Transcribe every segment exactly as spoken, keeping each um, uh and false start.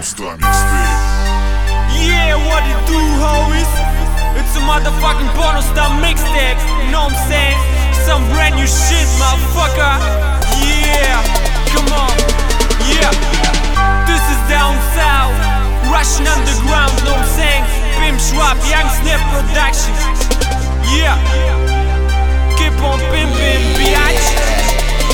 Star Mixtape. Yeah, what it do, homies? It's a motherfucking Pornostar Mixtape. You know what I'm saying? Some brand new shit, motherfucker. Yeah, come on. Yeah, this is down south, Russian underground. Know what I'm saying? Pimp Schwab, Young Snap Production. Yeah, keep on pimping, bitch.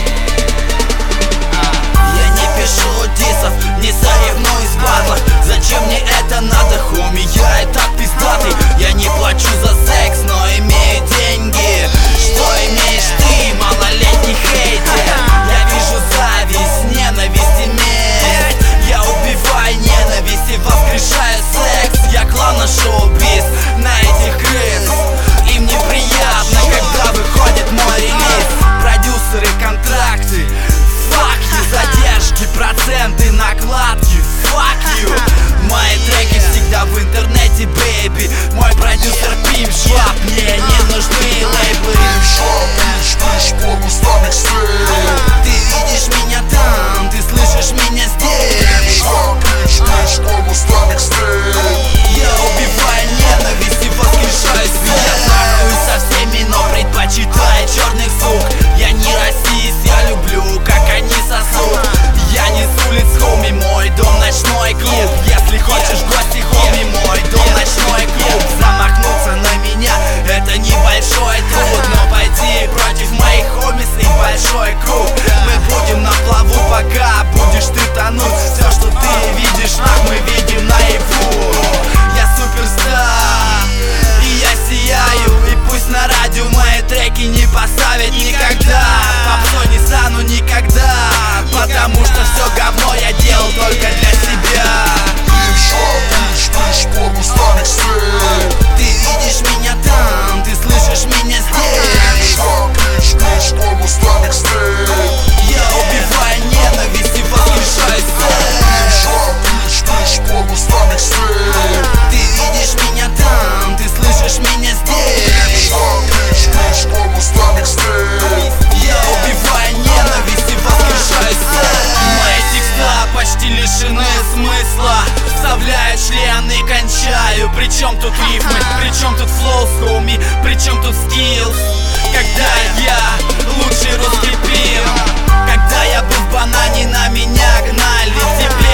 Я не пишу дисов, не соревнуюсь в батлах. Зачем мне это надо, хоми, я и так пиздатый. Я не плачу за секс, но имею деньги. Что имеешь ты, малолетний хейтер? Я вижу зависть, ненависть и месть. Я убиваю ненависть и воскрешаю секс. Я клан на шоу-биз, на этих крыс. Им неприятно, когда выходит мой релиз. Продюсеры, контракты, fuck you, задержки, проценты, накладки, fuck you. Мои треки всегда в интернете, бэйби. Мой продюсер Pimp Schwab, мне не нужны лейблы. Pimp Schwab, bitch, bitch, Pornostar Mixtape. Ты видишь меня там, ты слышишь меня здесь. Pimp Schwab, bitch, bitch, Pornostar Mixtape. Я убиваю ненависть и воскрешаю свет. Я трахаюсь со всеми, но предпочитаю черных сук. Я не расист, я люблю, как они сосут. Я не с улиц, хоми, мой дом ночной клуб. Если хочешь в гости, хоми, мой дом ночной клуб. Замахнуться на меня — это небольшой труд, но пойти против моих хомис — их большой круг. Мы будем на плаву, пока будешь ты тонуть. Все, что ты видишь, нах, мы видим наяву. Я суперстар, и я сияю. И пусть на радио мои треки не поставят никогда. Попсой не стану никогда, потому что все говно я делал только для себя. Pimp Schwab, bitch, bitch, Pornostar Mixtape. Ты видишь меня там, ты слышишь меня Pimp здесь. Schwab, bitch, bitch, Pornostar Mixtape. Я убиваю ненависть и воскрешаю Pimp секс. Schwab, bitch, bitch, Pornostar Mixtape. Ты видишь меня там, ты слышишь меня Pimp здесь. Schwab, bitch, bitch, Pornostar Mixtape. Я убиваю ненависть и воскрешаю секс. Мои текста почти лишены смысла. Вставляю член и кончаю. Причем тут рифмы, причем тут флоу, хоми, причем тут скиллс. Когда я лучший русский пимп. Когда я был в банане, на меня гнали. Теперь